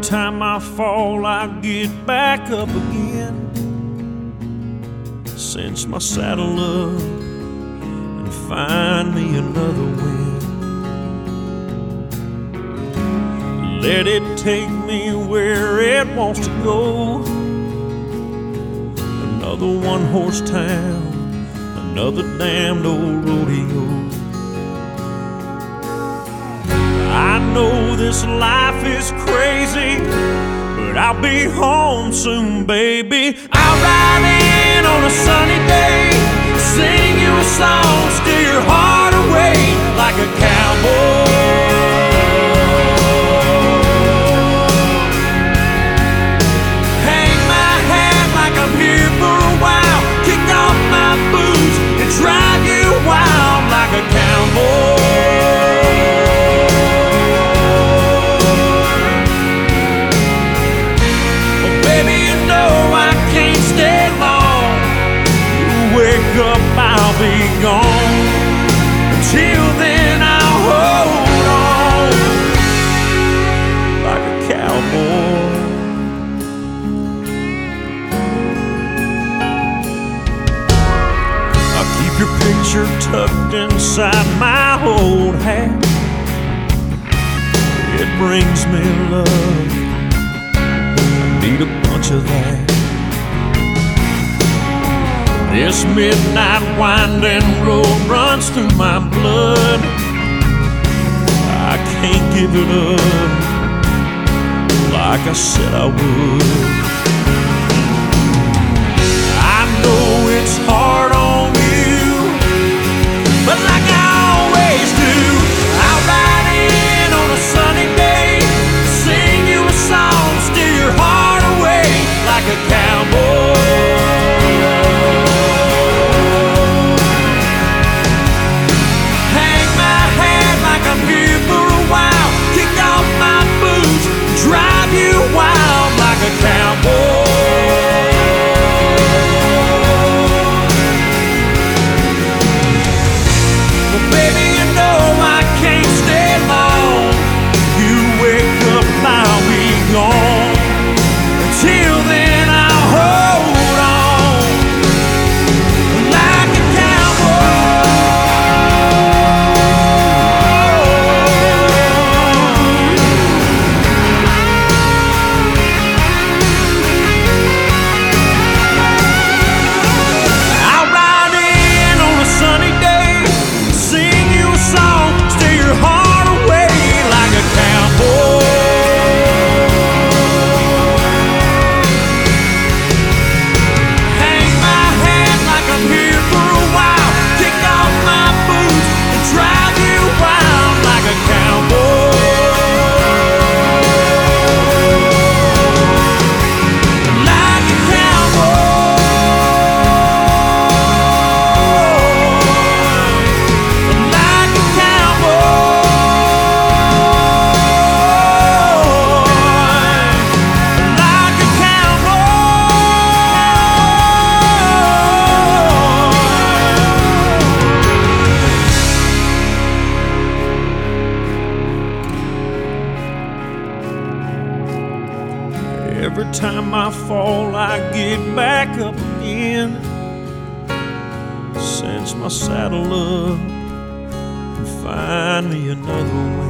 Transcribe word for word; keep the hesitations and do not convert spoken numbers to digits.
time I fall, I get back up again. Cinch my saddle up and find me another wind. Let it take me where it wants to go. Another one-horse town, another damned old rodeo. I know this life is crazy, but I'll be home soon, baby. I'll ride in on a sunny day, sing you a song, steal your heart away like a cowboy. Hang my hat like I'm here for a while, kick off my boots and drive you wild like a cowboy. I'll be gone. Until then I'll hold on like a cowboy. I'll keep your picture tucked inside my old hat. It brings me love, I need a bunch of that. This midnight winding road runs through my blood. I can't give it up like I said I would. I know it's hard on you, but like I always do, I'll ride in on a sunny day, sing you a song, steal your heart away like a cowboy. Drive you wild like a cowboy. Well, baby, you know I can't stay long. You wake up, I'll be gone. Until then, I'll hold on like a Every time I fall, I get back up again. Cinch my saddle up and find me another one.